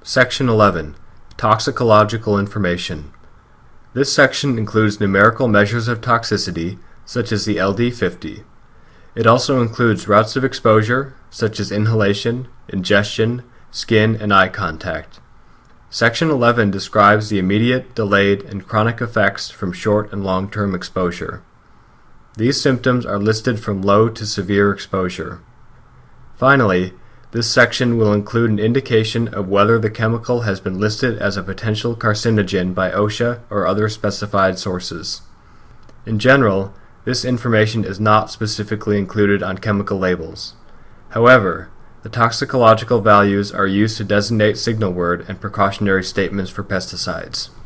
Section 11. Toxicological Information. This section includes numerical measures of toxicity, such as the LD50. It also includes routes of exposure, such as inhalation, ingestion, skin, and eye contact. Section 11 describes the immediate, delayed, and chronic effects from short and long-term exposure. These symptoms are listed from low to severe exposure. Finally, this section will include an indication of whether the chemical has been listed as a potential carcinogen by OSHA or other specified sources. In general, this information is not specifically included on chemical labels. However, the toxicological values are used to designate signal word and precautionary statements for pesticides.